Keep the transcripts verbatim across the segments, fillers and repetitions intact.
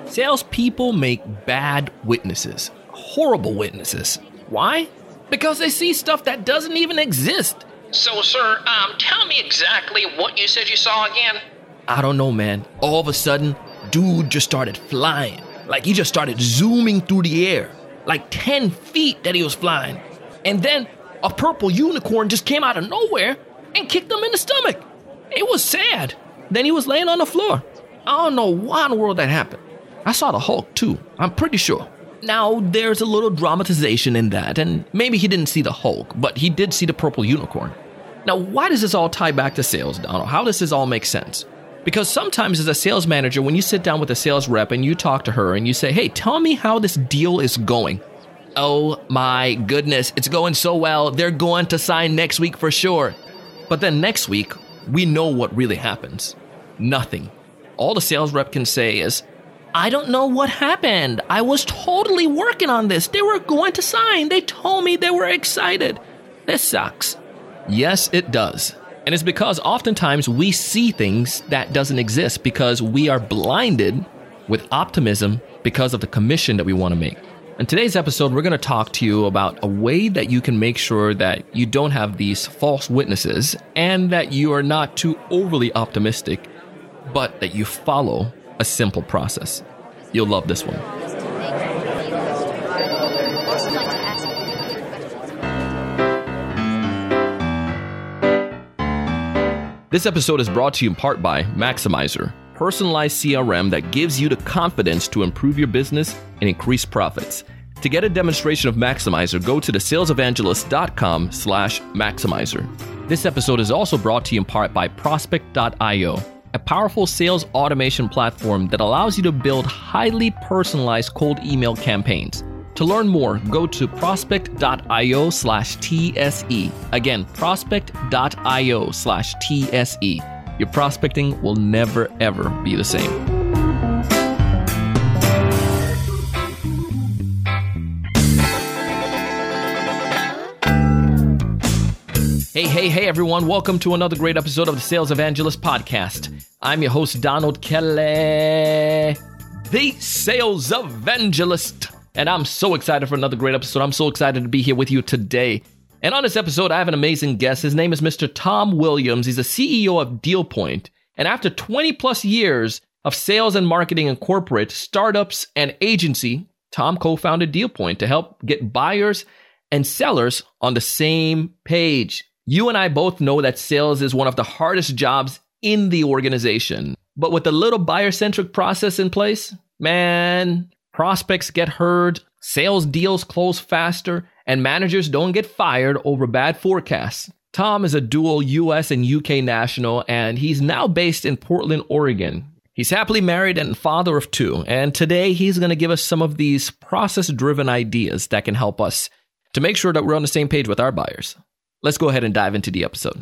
Salespeople make bad witnesses, horrible witnesses. Why? Because they see stuff that doesn't even exist. So, sir, um, tell me exactly what you said you saw again. I don't know, man. All of a sudden, dude just started flying. Like he just started zooming through the air. Like ten feet that he was flying. And then a purple unicorn just came out of nowhere and kicked him in the stomach. It was sad. Then he was laying on the floor. I don't know why in the world that happened. I saw the Hulk too, I'm pretty sure. Now, there's a little dramatization in that, and maybe he didn't see the Hulk, but he did see the purple unicorn. Now, why does this all tie back to sales, Donald? How does this all make sense? Because sometimes as a sales manager, when you sit down with a sales rep and you talk to her and you say, hey, tell me how this deal is going. Oh my goodness, it's going so well. They're going to sign next week for sure. But then next week, we know what really happens. Nothing. All the sales rep can say is, I don't know what happened. I was totally working on this. They were going to sign. They told me they were excited. This sucks. Yes, it does. And it's because oftentimes we see things that doesn't exist because we are blinded with optimism because of the commission that we want to make. In today's episode, we're going to talk to you about a way that you can make sure that you don't have these false witnesses and that you are not too overly optimistic, but that you follow a simple process. You'll love this one. This episode is brought to you in part by Maximizer, personalized C R M that gives you the confidence to improve your business and increase profits. To get a demonstration of Maximizer, go to the sales evangelist dot com slash maximizer. This episode is also brought to you in part by prospect dot io, a powerful sales automation platform that allows you to build highly personalized cold email campaigns. To learn more, go to prospect dot io slash T S E. Again, prospect dot io slash T S E. Your prospecting will never, ever be the same. Hey, hey, hey, everyone. Welcome to another great episode of the Sales Evangelist Podcast. I'm your host, Donald Kelly, the Sales Evangelist. And I'm so excited for another great episode. I'm so excited to be here with you today. And on this episode, I have an amazing guest. His name is Mister Tom Williams. He's the C E O of DealPoint. And after twenty plus years of sales and marketing in corporate, startups, and agency, Tom co-founded DealPoint to help get buyers and sellers on the same page. You and I both know that sales is one of the hardest jobs in the organization. But with a little buyer-centric process in place, man, prospects get heard, sales deals close faster, and managers don't get fired over bad forecasts. Tom is a dual U S and U K national, and he's now based in Portland, Oregon. He's happily married and father of two, and today he's going to give us some of these process-driven ideas that can help us to make sure that we're on the same page with our buyers. Let's go ahead and dive into the episode.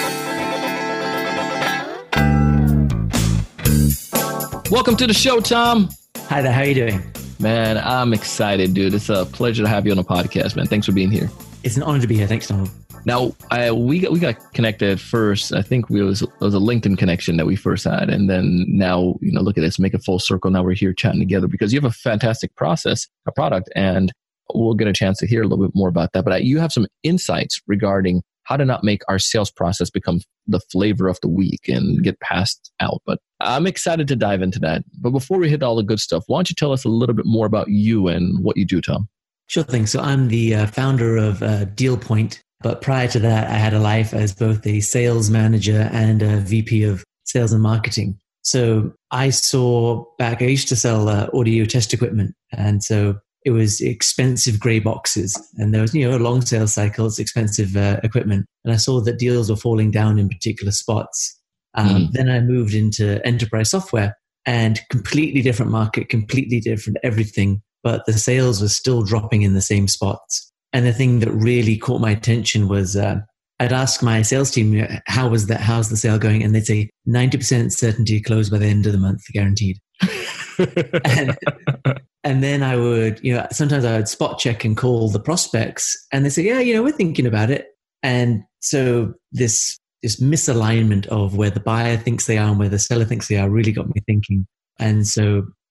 Welcome to the show, Tom. Hi there, how are you doing? Man, I'm excited, dude. It's a pleasure to have you on the podcast, man. Thanks for being here. It's an honor to be here. Thanks, Donald. Now, I, we got we got connected first. I think we was, it was a LinkedIn connection that we first had. And then now, you know, look at this, make a full circle. Now we're here chatting together because you have a fantastic process, a product, and we'll get a chance to hear a little bit more about that. But you have some insights regarding how to not make our sales process become the flavor of the week and get passed out. But I'm excited to dive into that. But before we hit all the good stuff, why don't you tell us a little bit more about you and what you do, Tom? Sure thing. So I'm the uh, founder of uh, DealPoint. But prior to that, I had a life as both a sales manager and a V P of sales and marketing. So I saw back, I used to sell uh, audio test equipment. And so it was expensive gray boxes, and there was, you know, a long sales cycle. It's expensive uh, equipment. And I saw that deals were falling down in particular spots. Um, mm. Then I moved into enterprise software, and completely different market, completely different everything. But the sales was still dropping in the same spots. And the thing that really caught my attention was uh, I'd ask my sales team, how was that? How's the sale going? And they'd say ninety percent certainty close by the end of the month, guaranteed. and, and then I would, you know, sometimes I would spot check and call the prospects, and they say, yeah, you know, we're thinking about it. And so this, this misalignment of where the buyer thinks they are and where the seller thinks they are really got me thinking. And so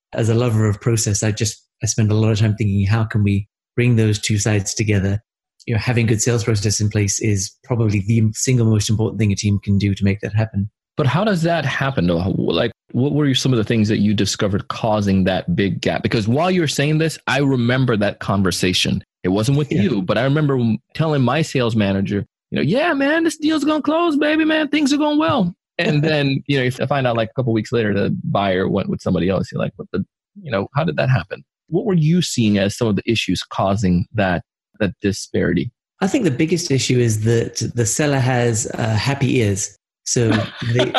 as a lover of process, I just, I spend a lot of time thinking, how can we bring those two sides together? You know, having good sales process in place is probably the single most important thing a team can do to make that happen. But how does that happen though? Like, what were some of the things that you discovered causing that big gap? Because while you're saying this, I remember that conversation. It wasn't with yeah. you, but I remember telling my sales manager, you know, yeah, man, this deal's going to close, baby, man. Things are going well. And then, you know, if I find out like a couple of weeks later, the buyer went with somebody else. You're like, what the, you know, how did that happen? What were you seeing as some of the issues causing that, that disparity? I think the biggest issue is that the seller has uh, happy ears. So they,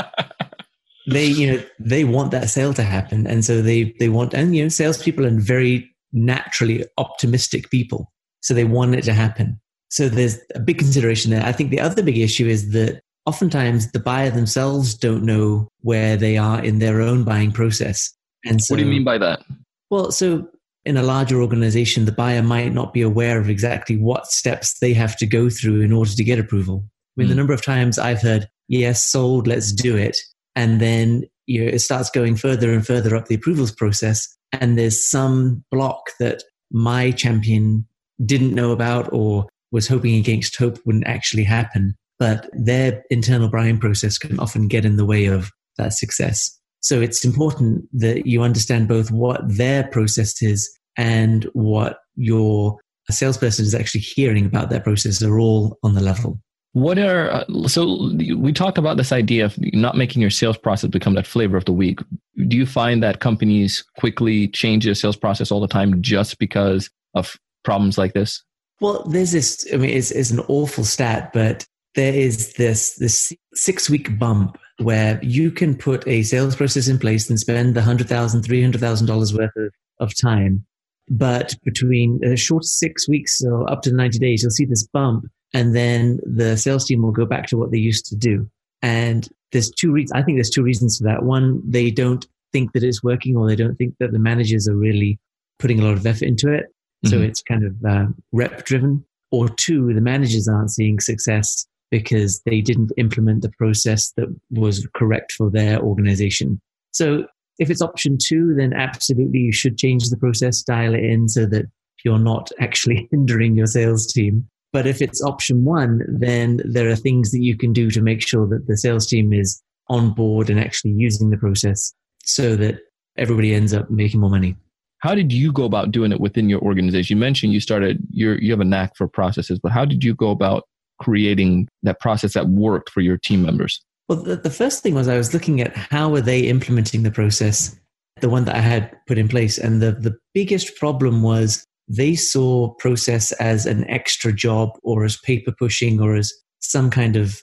they, you know, they want that sale to happen. And so they, they want, and, you know, salespeople are very naturally optimistic people. So they want it to happen. So there's a big consideration there. I think the other big issue is that oftentimes the buyer themselves don't know where they are in their own buying process. And so, what do you mean by that? Well, so in a larger organization, the buyer might not be aware of exactly what steps they have to go through in order to get approval. I mean, mm. the number of times I've heard, yes, sold, let's do it. And then, you know, it starts going further and further up the approvals process. And there's some block that my champion didn't know about or was hoping against hope wouldn't actually happen. But their internal buying process can often get in the way of that success. So it's important that you understand both what their process is and what your salesperson is actually hearing about their process are all on the level. What are, uh, so we talked about this idea of not making your sales process become that flavor of the week. Do you find that companies quickly change their sales process all the time just because of problems like this? Well, there's this, I mean, it's, it's an awful stat, but there is this, this six week bump where you can put a sales process in place and spend the one hundred thousand dollars, three hundred thousand dollars worth of, of time. But between a short six weeks or up to ninety days, you'll see this bump. And then the sales team will go back to what they used to do. And there's two reasons. I think there's two reasons for that. One, they don't think that it's working, or they don't think that the managers are really putting a lot of effort into it. So mm-hmm. it's kind of uh, rep driven. Or two, the managers aren't seeing success because they didn't implement the process that was correct for their organization. So if it's option two, then absolutely you should change the process, dial it in so that you're not actually hindering your sales team. But if it's option one, then there are things that you can do to make sure that the sales team is on board and actually using the process so that everybody ends up making more money. How did you go about doing it within your organization? You mentioned you started, you're, you have a knack for processes, but how did you go about creating that process that worked for your team members? Well, the, the first thing was I was looking at how are they implementing the process, the one that I had put in place. And the, the biggest problem was they saw process as an extra job or as paper pushing or as some kind of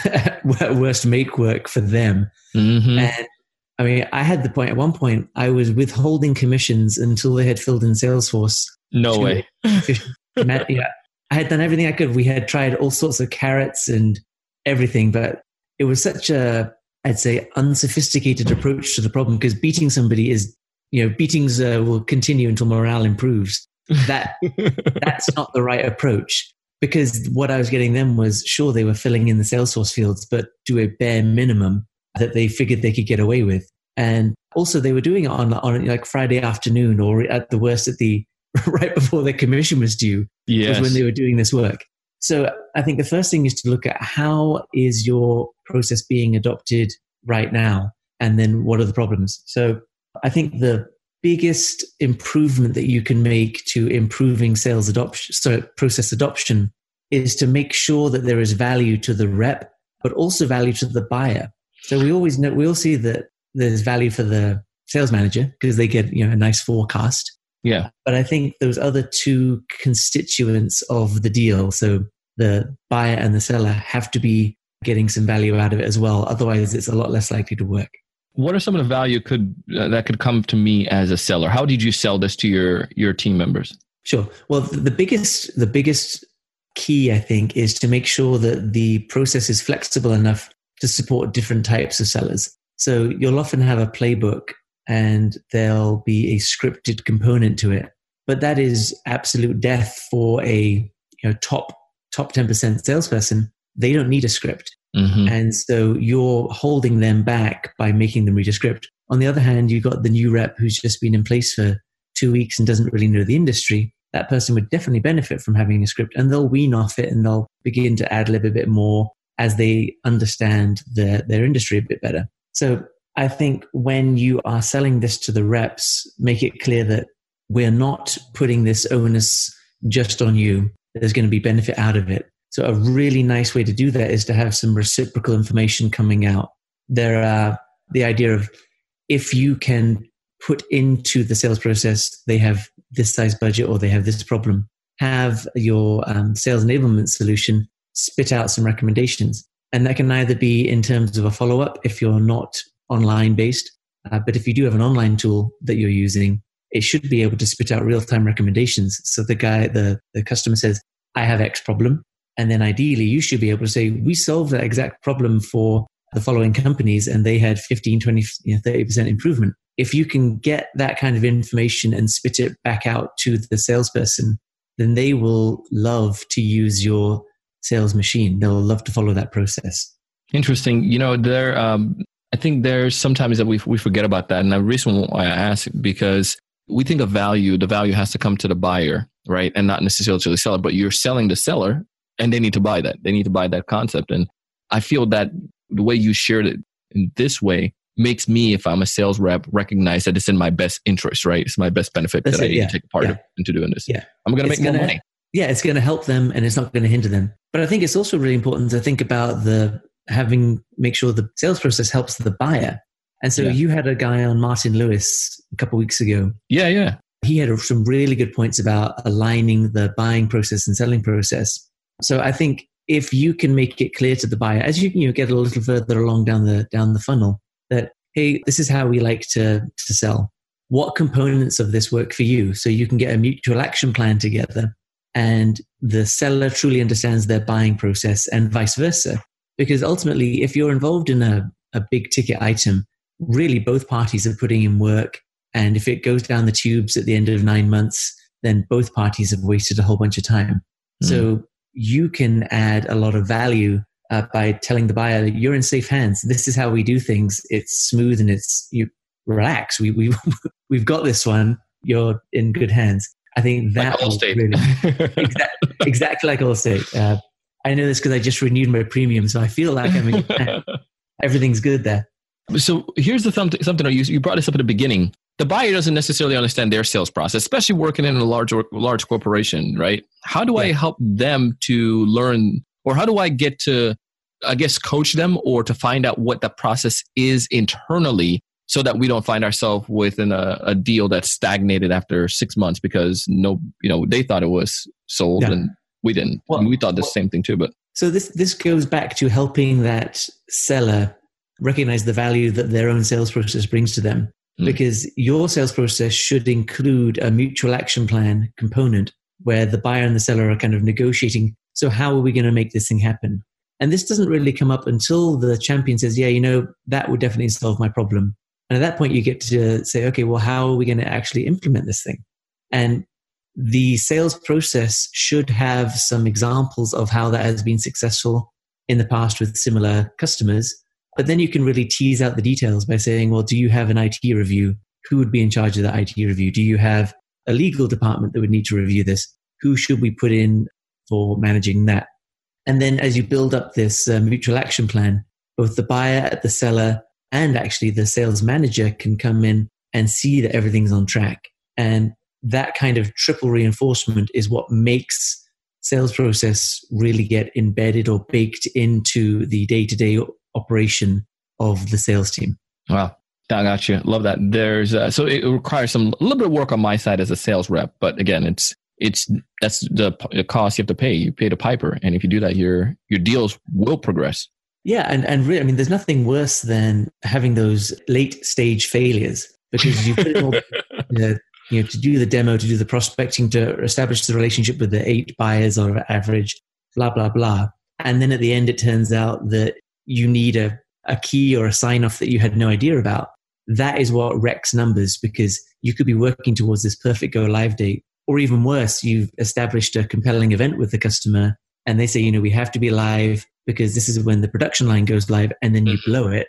worst make work for them. Mm-hmm. And I mean, I had the point at one point, I was withholding commissions until they had filled in Salesforce. No way. Yeah, I had done everything I could. We had tried all sorts of carrots and everything, but it was such a, I'd say, unsophisticated approach to the problem, because beating somebody is, you know, beatings uh, will continue until morale improves. That that's not the right approach, because what I was getting them was, sure, they were filling in the Salesforce fields, but to a bare minimum that they figured they could get away with. And also they were doing it on, on like Friday afternoon, or at the worst at the right before their commission was due. Yes. Was when they were doing this work. So I think the first thing is to look at how is your process being adopted right now? And then what are the problems? So I think the biggest improvement that you can make to improving sales adoption, so process adoption, is to make sure that there is value to the rep, but also value to the buyer. So we always know, we all see that there's value for the sales manager because they get, you know, a nice forecast. Yeah. But I think those other two constituents of the deal, so the buyer and the seller, have to be getting some value out of it as well. Otherwise, it's a lot less likely to work. What are some of the value could uh, that could come to me as a seller? How did you sell this to your your team members? Sure. Well, the biggest the biggest key, I think, is to make sure that the process is flexible enough to support different types of sellers. So you'll often have a playbook and there'll be a scripted component to it, but that is absolute death for a you know top top ten percent salesperson. They don't need a script. Mm-hmm. And so you're holding them back by making them read a script. On the other hand, you've got the new rep who's just been in place for two weeks and doesn't really know the industry. That person would definitely benefit from having a script, and they'll wean off it and they'll begin to ad-lib a bit more as they understand their, their industry a bit better. So I think when you are selling this to the reps, make it clear that we're not putting this onus just on you. There's going to be benefit out of it. So a really nice way to do that is to have some reciprocal information coming out. There are the idea of, if you can put into the sales process, they have this size budget or they have this problem, have your um, sales enablement solution spit out some recommendations. And that can either be in terms of a follow-up if you're not online based, uh, but if you do have an online tool that you're using, it should be able to spit out real-time recommendations. So the guy, the, the customer says, I have X problem. And then ideally, you should be able to say, we solved that exact problem for the following companies and they had fifteen, twenty, you know, thirty percent improvement. If you can get that kind of information and spit it back out to the salesperson, then they will love to use your sales machine. They'll love to follow that process. Interesting. You know, there, um, I think there's sometimes that we we forget about that. And the reason why I ask, because we think of value, the value has to come to the buyer, right? And not necessarily to the seller, but you're selling the seller and they need to buy that. They need to buy that concept. And I feel that the way you shared it in this way makes me, if I'm a sales rep, recognize that it's in my best interest, right? It's my best benefit That's that it, I yeah. take part yeah. of into doing this. Yeah. I'm going to make gonna, more money. Yeah, it's going to help them and it's not going to hinder them. But I think it's also really important to think about the having, make sure the sales process helps the buyer. And so yeah. you had a guy on, Martin Lewis, a couple of weeks ago. Yeah, yeah. He had some really good points about aligning the buying process and selling process. So I think if you can make it clear to the buyer, as you can you know, get a little further along down the down the funnel, that, hey, this is how we like to, to sell. What components of this work for you? So you can get a mutual action plan together and the seller truly understands their buying process and vice versa. Because ultimately, if you're involved in a, a big ticket item, really both parties are putting in work. And if it goes down the tubes at the end of nine months, then both parties have wasted a whole bunch of time. Mm. So you can add a lot of value uh, by telling the buyer that you're in safe hands. This is how we do things. It's smooth and it's, you relax. We, we, we've got this one. You're in good hands. I think that like Allstate. Really, exactly, exactly like Allstate. Uh, I know this because I just renewed my premium, so I feel like I'm in good hands. Everything's good there. So here's the th- something you, you brought this up at the beginning. The buyer doesn't necessarily understand their sales process, especially working in a large large corporation, right? How do yeah. I help them to learn, or how do I get to, I guess, coach them or to find out what the process is internally so that we don't find ourselves within a, a deal that's stagnated after six months because no, you know, they thought it was sold yeah. and we didn't. Well, I mean, we thought the well, same thing too, but. So this, this goes back to helping that seller recognize the value that their own sales process brings to them. Mm. Because your sales process should include a mutual action plan component where the buyer and the seller are kind of negotiating. So how are we going to make this thing happen? And this doesn't really come up until the champion says, yeah, you know, that would definitely solve my problem. And at that point, you get to say, okay, well, how are we going to actually implement this thing? And the sales process should have some examples of how that has been successful in the past with similar customers. But then you can really tease out the details by saying, well, do you have an I T review? Who would be in charge of that I T review? Do you have a legal department that would need to review this? Who should we put in for managing that? And then as you build up this uh, mutual action plan, both the buyer, the seller, and actually the sales manager can come in and see that everything's on track. And that kind of triple reinforcement is what makes sales process really get embedded or baked into the day-to-day operation of the sales team. Wow. I got you. Love that. There's uh, so it requires some a little bit of work on my side as a sales rep, but again, it's it's that's the, the cost you have to pay. You pay the piper, and if you do that, your your deals will progress. Yeah, and and really, I mean, there's nothing worse than having those late stage failures because you put it all, you know, you know, to do the demo, to do the prospecting, to establish the relationship with the eight buyers or average, blah blah blah, and then at the end, it turns out that you need a a key or a sign off that you had no idea about. That is what wrecks numbers because you could be working towards this perfect go live date. Or even worse, you've established a compelling event with the customer and they say, you know, we have to be live because this is when the production line goes live, and then you blow it.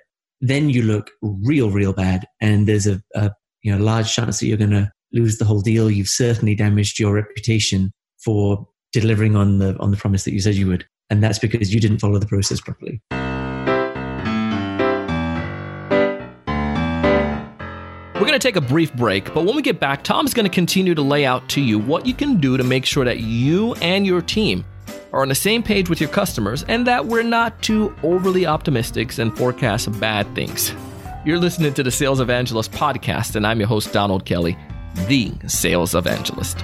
then you look real, real bad. And there's a, a you know large chance that you're going to lose the whole deal. You've certainly damaged your reputation for delivering on the on the promise that you said you would. And that's because you didn't follow the process properly. We're going to take a brief break, but when we get back, Tom's going to continue to lay out to you what you can do to make sure that you and your team are on the same page with your customers and that we're not too overly optimistic and forecast bad things. You're listening to the Sales Evangelist podcast, and I'm your host, Donald Kelly, the Sales Evangelist.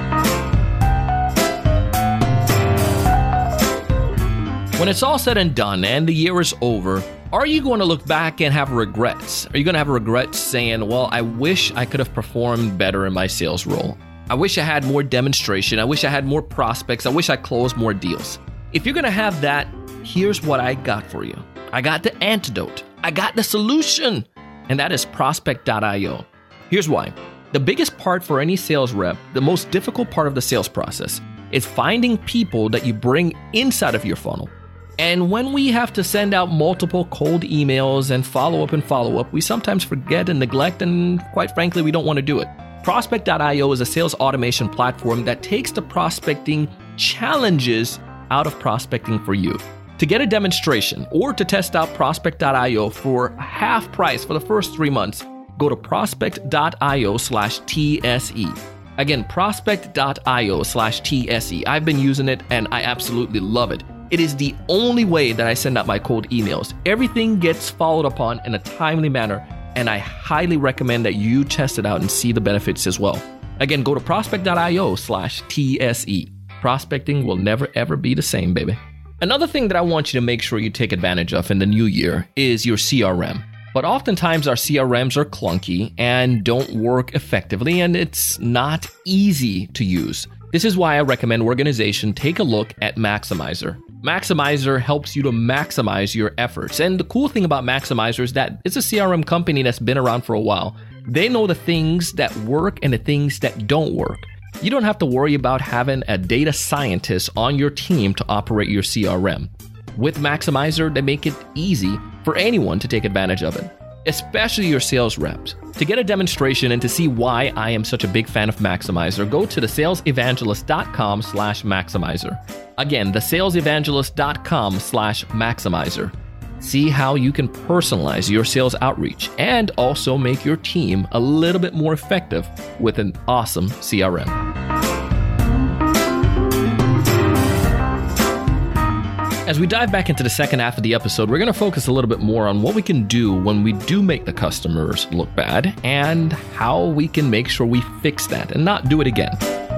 When it's all said and done and the year is over, are you going to look back and have regrets? Are you going to have regrets saying, well, I wish I could have performed better in my sales role. I wish I had more demonstration. I wish I had more prospects. I wish I closed more deals. If you're going to have that, here's what I got for you. I got the antidote. I got the solution. And that is prospect dot io. Here's why. The biggest part for any sales rep, the most difficult part of the sales process, is finding people that you bring inside of your funnel. And when we have to send out multiple cold emails and follow up and follow up, we sometimes forget and neglect, and quite frankly, we don't want to do it. prospect dot io is a sales automation platform that takes the prospecting challenges out of prospecting for you. To get a demonstration or to test out prospect dot io for half price for the first three months, go to prospect dot io slash T S E. Again, prospect dot io slash T S E. I've been using it and I absolutely love it. It is the only way that I send out my cold emails. Everything gets followed upon in a timely manner, and I highly recommend that you test it out and see the benefits as well. Again, go to prospect dot io slash T S E. Prospecting will never ever be the same, baby. Another thing that I want you to make sure you take advantage of in the new year is your C R M. But oftentimes our C R Ms are clunky and don't work effectively, and it's not easy to use. This is why I recommend organization take a look at Maximizer. Maximizer helps you to maximize your efforts. And the cool thing about Maximizer is that it's a C R M company that's been around for a while. They know the things that work and the things that don't work. You don't have to worry about having a data scientist on your team to operate your C R M. With Maximizer, they make it easy for anyone to take advantage of it, especially your sales reps. To get a demonstration and to see why I am such a big fan of Maximizer, go to the sales evangelist dot com slash maximizer. Again, the sales evangelist dot com slash maximizer. See how you can personalize your sales outreach and also make your team a little bit more effective with an awesome C R M. As we dive back into the second half of the episode, we're going to focus a little bit more on what we can do when we do make the customers look bad and how we can make sure we fix that and not do it again.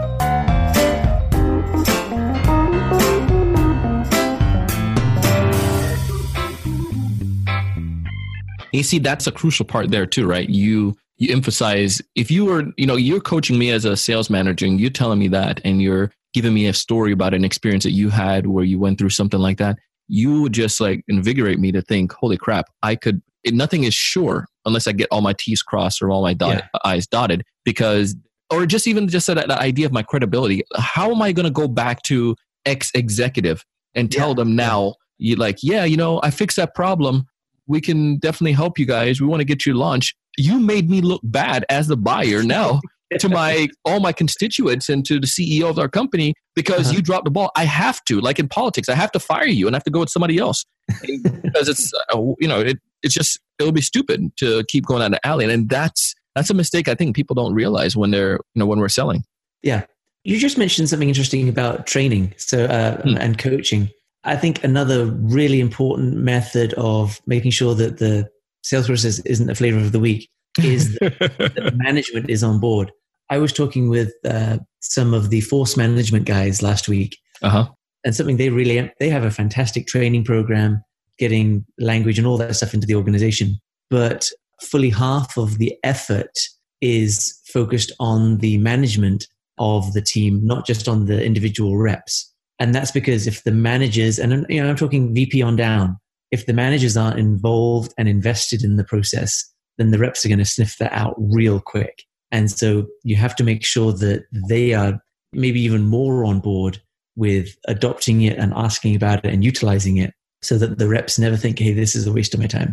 You see, that's a crucial part there too, right? You you emphasize, if you were, you know, you're coaching me as a sales manager and you're telling me that, and you're giving me a story about an experience that you had where you went through something like that, you would just like invigorate me to think, holy crap, I could, it, nothing is sure unless I get all my T's crossed or all my dot, yeah. I's dotted, because, or just even just that, that idea of my credibility. How am I going to go back to X executive and tell yeah. them now, you like, yeah, you know, I fixed that problem. We can definitely help you guys. We want to get you lunch. You made me look bad as the buyer now to my all my constituents and to the C E O of our company because uh-huh. you dropped the ball. I have to, like in politics, I have to fire you and I have to go with somebody else because it's uh, you know it it's just it'll be stupid to keep going down the alley, and that's that's a mistake I think people don't realize when they're you know when we're selling. Yeah, you just mentioned something interesting about training, so uh, hmm. and coaching. I think another really important method of making sure that the sales process isn't the flavor of the week is that, that management is on board. I was talking with uh, some of the force management guys last week, uh-huh. and something they really, they have a fantastic training program, getting language and all that stuff into the organization. But fully half of the effort is focused on the management of the team, not just on the individual reps. And that's because if the managers, and you know, I'm talking V P on down, if the managers aren't involved and invested in the process, then the reps are going to sniff that out real quick. And so you have to make sure that they are maybe even more on board with adopting it and asking about it and utilizing it so that the reps never think, hey, this is a waste of my time.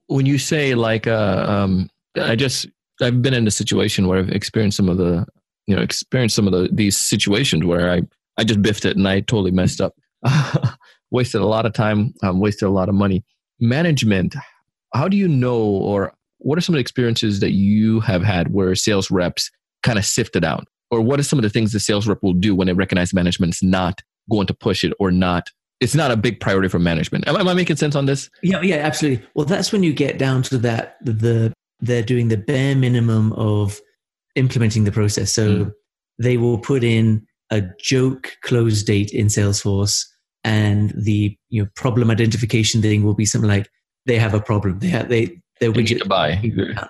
when you say like, uh, um, I just, I've been in a situation where I've experienced some of the, you know, experienced some of the, these situations where I, I just biffed it and I totally messed up, wasted a lot of time, um, wasted a lot of money. Management, how do you know, or what are some of the experiences that you have had where sales reps kind of sifted out? Or what are some of the things the sales rep will do when they recognize management's not going to push it or not? It's not a big priority for management. Am, am I making sense on this? Yeah, yeah, absolutely. Well, that's when you get down to that, the they're doing the bare minimum of implementing the process. So mm. they will put in a joke close date in Salesforce, and the you know problem identification thing will be something like they have a problem. They have they their they widget need to buy.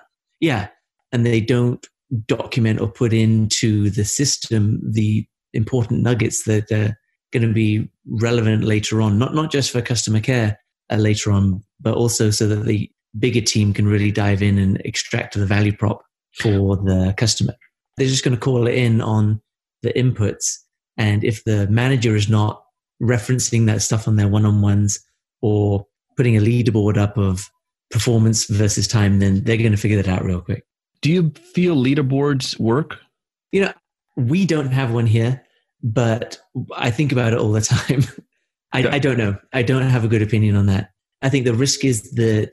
Yeah, and they don't document or put into the system the important nuggets that are going to be relevant later on. Not not just for customer care uh, later on, but also so that the bigger team can really dive in and extract the value prop for the customer. They're just going to call it in on the inputs, and if the manager is not referencing that stuff on their one-on-ones or putting a leaderboard up of performance versus time, then they're going to figure that out real quick. Do you feel leaderboards work? You know, we don't have one here, but I think about it all the time. I, okay. I don't know. I don't have a good opinion on that. I think the risk is that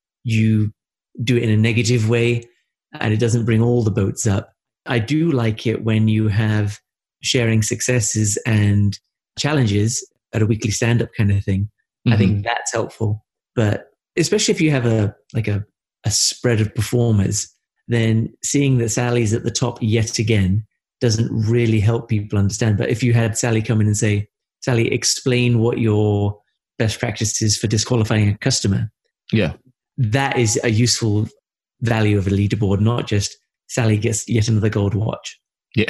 you do it in a negative way and it doesn't bring all the boats up. I do like it when you have sharing successes and challenges at a weekly stand-up kind of thing. Mm-hmm. I think that's helpful. But especially if you have a like a, a spread of performers, then seeing that Sally's at the top yet again doesn't really help people understand. But if you had Sally come in and say, Sally, explain what your best practice is for disqualifying a customer. Yeah. That is a useful value of a leaderboard, not just Sally gets yet another gold watch. Yeah.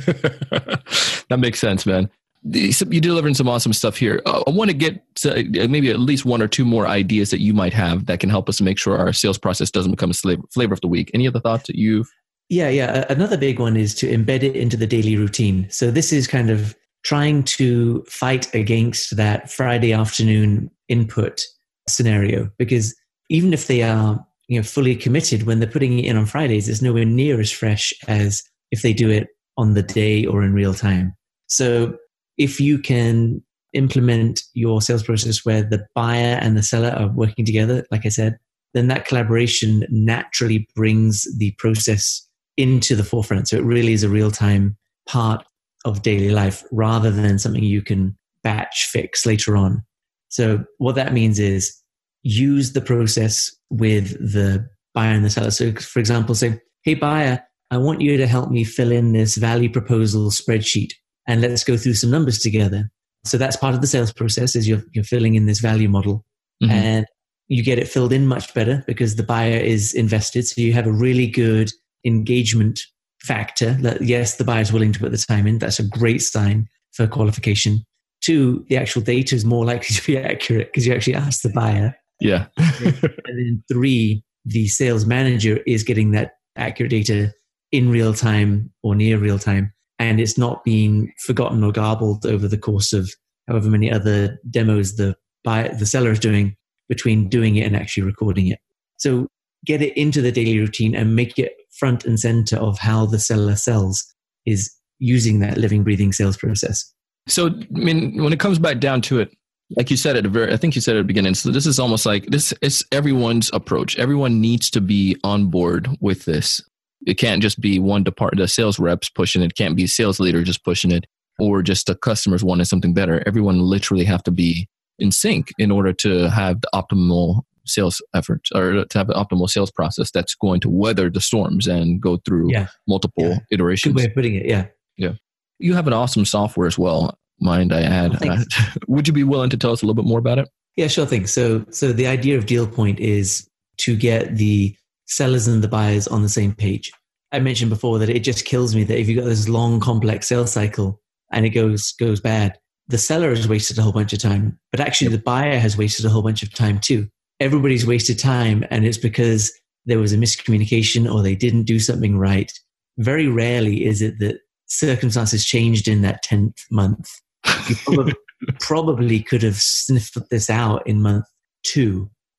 That makes sense, man. You're delivering some awesome stuff here. Uh, I want to get to maybe at least one or two more ideas that you might have that can help us make sure our sales process doesn't become a slave, flavor of the week. Any other thoughts that you've? Yeah, yeah. Another big one is to embed it into the daily routine. So this is kind of trying to fight against that Friday afternoon input scenario, because even if they are, you know, fully committed when they're putting it in on Fridays, it's nowhere near as fresh as if they do it on the day or in real time. So if you can implement your sales process where the buyer and the seller are working together, like I said, then that collaboration naturally brings the process into the forefront. So it really is a real-time part of daily life rather than something you can batch fix later on. So what that means is use the process with the buyer and the seller. So for example, say, hey buyer, I want you to help me fill in this value proposal spreadsheet and let's go through some numbers together. So that's part of the sales process is you're, you're filling in this value model. Mm-hmm. And you get it filled in much better because the buyer is invested. So you have a really good engagement factor that yes, the buyer is willing to put the time in. That's a great sign for qualification. Two, the actual data is more likely to be accurate because you actually ask the buyer. Yeah. And then three, the sales manager is getting that accurate data in real time or near real time. And it's not being forgotten or garbled over the course of however many other demos the buyer, the seller is doing between doing it and actually recording it. So get it into the daily routine and make it front and center of how the seller sells is using that living, breathing sales process. So, I mean, when it comes back down to it, like you said at the very, I think you said at the beginning, so this is almost like this is everyone's approach. Everyone needs to be on board with this. It can't just be one department, the sales reps pushing it. It can't be a sales leader just pushing it or just the customers wanting something better. Everyone literally have to be in sync in order to have the optimal sales efforts or to have an optimal sales process that's going to weather the storms and go through yeah. multiple yeah. iterations. Good way of putting it, yeah. Yeah. You have an awesome software as well, mind I add. Oh, uh, would you be willing to tell us a little bit more about it? Yeah, sure thing. So, so the idea of DealPoint is to get the sellers and the buyers on the same page. I mentioned before that it just kills me that if you've got this long, complex sales cycle and it goes goes bad, the seller has wasted a whole bunch of time, but actually yep. the buyer has wasted a whole bunch of time too. Everybody's wasted time, and it's because there was a miscommunication or they didn't do something right. Very rarely is it that circumstances changed in that tenth month. You probably, probably could have sniffed this out in month two,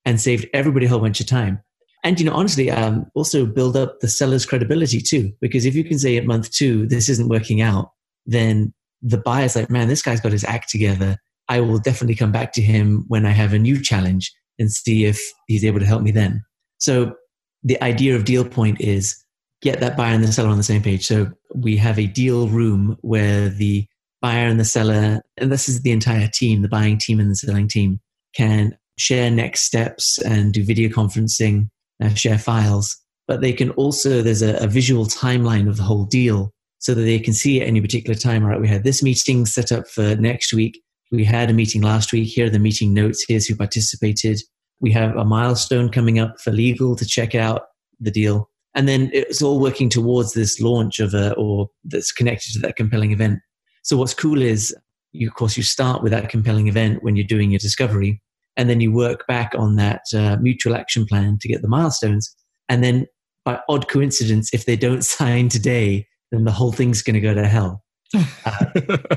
and saved everybody a whole bunch of time. And, you know, honestly, um, also build up the seller's credibility too, because if you can say at month two, this isn't working out, then the buyer's like, man, this guy's got his act together. I will definitely come back to him when I have a new challenge and see if he's able to help me then. So the idea of Deal Point is get that buyer and the seller on the same page. So we have a deal room where the buyer and the seller, and this is the entire team, the buying team and the selling team, can share next steps and do video conferencing, uh, share files. But they can also, there's a, a visual timeline of the whole deal so that they can see at any particular time, all right, we had this meeting set up for next week. We had a meeting last week. Here are the meeting notes. Here's who participated. We have a milestone coming up for legal to check out the deal. And then it's all working towards this launch of a, or that's connected to that compelling event. So what's cool is, you, of course, you start with that compelling event when you're doing your discovery, and then you work back on that uh, mutual action plan to get the milestones. And then by odd coincidence, if they don't sign today, then the whole thing's going to go to hell. Uh,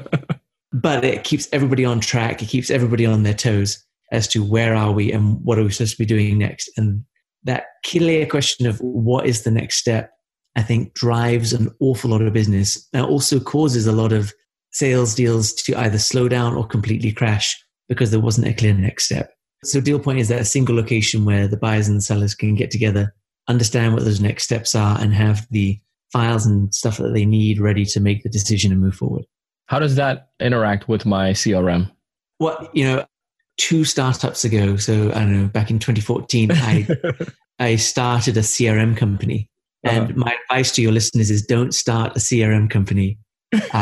but it keeps everybody on track. It keeps everybody on their toes as to where are we and what are we supposed to be doing next. And that clear question of what is the next step, I think drives an awful lot of business and also causes a lot of sales deals to either slow down or completely crash because there wasn't a clear next step. So Deal Point is that single location where the buyers and the sellers can get together, understand what those next steps are, and have the files and stuff that they need ready to make the decision and move forward. How does that interact with my C R M? Well, you know, two startups ago, so I don't know, back in twenty fourteen, I I started a C R M company. And uh-huh. my advice to your listeners is don't start a C R M company. Uh,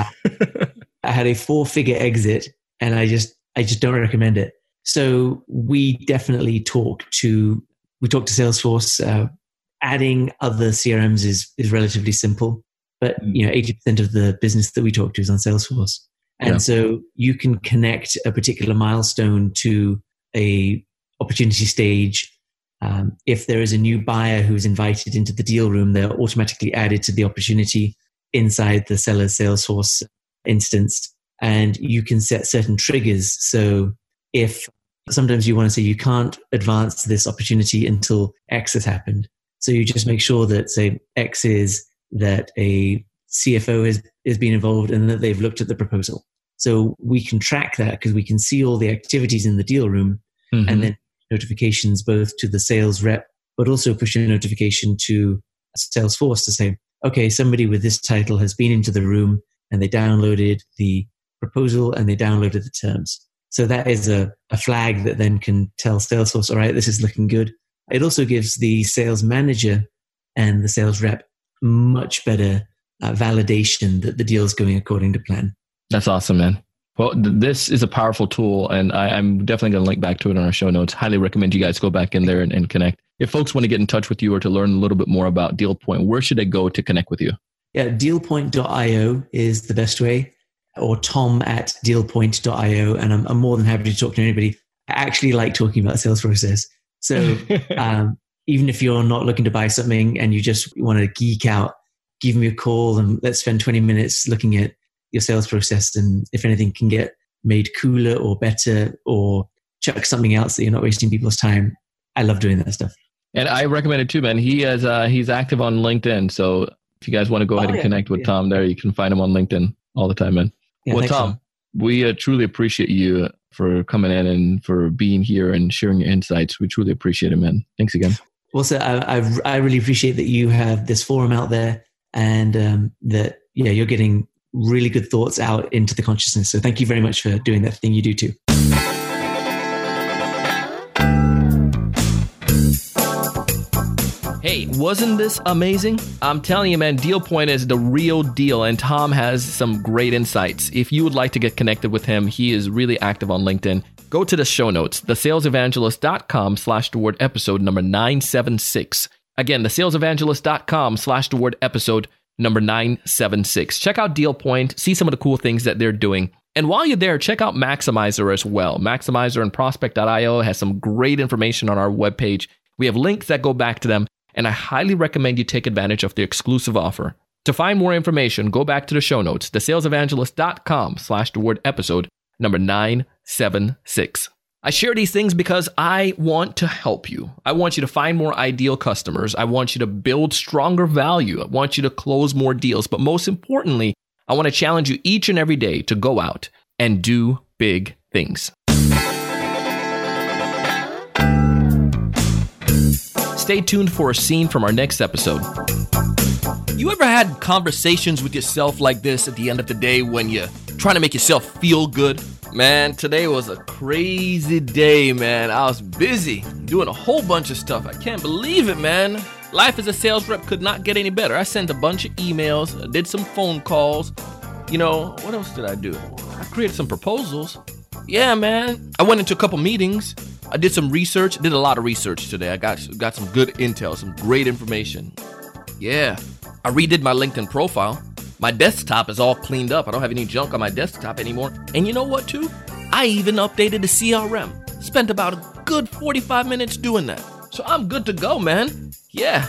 I had a four-figure exit, and I just I just don't recommend it. So we definitely talk to we talk to Salesforce. Uh, adding other C R Ms is is relatively simple, but you know, eighty percent of the business that we talk to is on Salesforce. And yeah. so you can connect a particular milestone to a opportunity stage. Um, if there is a new buyer who's invited into the deal room, they're automatically added to the opportunity inside the seller's Salesforce instance. And you can set certain triggers. So if sometimes you want to say you can't advance this opportunity until X has happened. So you just make sure that, say, X is that a C F O has, has been involved and that they've looked at the proposal. So we can track that because we can see all the activities in the deal room mm-hmm. and then notifications both to the sales rep, but also push a notification to Salesforce to say, okay, somebody with this title has been into the room and they downloaded the proposal and they downloaded the terms. So that is a, a flag that then can tell Salesforce, all right, this is looking good. It also gives the sales manager and the sales rep much better uh, validation that the deal is going according to plan. That's awesome, man. Well, th- this is a powerful tool, and I, I'm definitely going to link back to it on our show notes. Highly recommend you guys go back in there and, and connect. If folks want to get in touch with you or to learn a little bit more about Deal Point, where should they go to connect with you? Yeah, deal point dot io is the best way, or tom at deal point dot io, and I'm, I'm more than happy to talk to anybody. I actually like talking about sales process. So um, even if you're not looking to buy something and you just want to geek out, give me a call and let's spend twenty minutes looking at your sales process, and if anything can get made cooler or better or chuck something else that you're not wasting people's time. I love doing that stuff. And I recommend it too, man. He has uh, he's active on LinkedIn. So if you guys want to go oh, ahead and yeah, connect with yeah. Tom there, you can find him on LinkedIn all the time, man. Yeah, well, Tom, so. we uh, truly appreciate you for coming in and for being here and sharing your insights. We truly appreciate it, man. Thanks again. Well, so I, I, I really appreciate that you have this forum out there and um, that, yeah, you're getting really good thoughts out into the consciousness. So thank you very much for doing that thing you do too. Hey, wasn't this amazing? I'm telling you, man, Deal Point is the real deal, and Tom has some great insights. If you would like to get connected with him, he is really active on LinkedIn. Go to the show notes, thesalesevangelist.com slash the word episode number nine seventy-six. Again, thesalesevangelist.com slash the word episode number nine seventy-six. Check out Deal Point, see some of the cool things that they're doing. And while you're there, check out Maximizer as well. Maximizer and prospect dot io has some great information on our webpage. We have links that go back to them, and I highly recommend you take advantage of the exclusive offer. To find more information, go back to the show notes, thesalesevangelist.com slash the word episode number nine seventy-six. I share these things because I want to help you. I want you to find more ideal customers. I want you to build stronger value. I want you to close more deals. But most importantly, I want to challenge you each and every day to go out and do big things. Stay tuned for a scene from our next episode. You ever had conversations with yourself like this at the end of the day when you're trying to make yourself feel good? Man, today was a crazy day, man. I was busy doing a whole bunch of stuff. I can't believe it, man. Life as a sales rep could not get any better. I sent a bunch of emails, I did some phone calls. You know, what else did I do? I created some proposals. Yeah, man. I went into a couple meetings. I did some research. Did a lot of research today. I got got some good intel, some great information. Yeah. I redid my LinkedIn profile. My desktop is all cleaned up. I don't have any junk on my desktop anymore. And you know what, too? I even updated the C R M. Spent about a good forty-five minutes doing that. So I'm good to go, man. Yeah.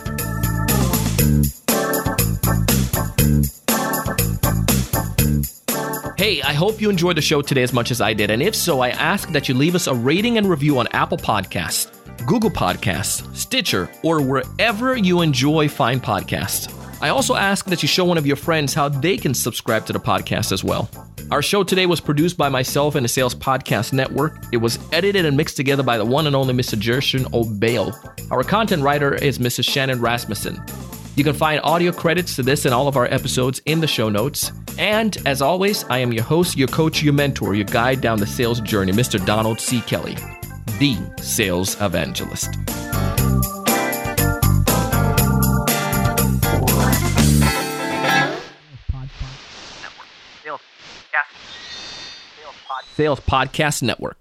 Hey, I hope you enjoyed the show today as much as I did. And if so, I ask that you leave us a rating and review on Apple Podcasts, Google Podcasts, Stitcher, or wherever you enjoy fine podcasts. I also ask that you show one of your friends how they can subscribe to the podcast as well. Our show today was produced by myself and the Sales Podcast Network. It was edited and mixed together by the one and only Mister Gershon O'Bale. Our content writer is Missus Shannon Rasmussen. You can find audio credits to this and all of our episodes in the show notes. And as always, I am your host, your coach, your mentor, your guide down the sales journey, Mister Donald C. Kelly, the sales evangelist. Sales Podcast Network.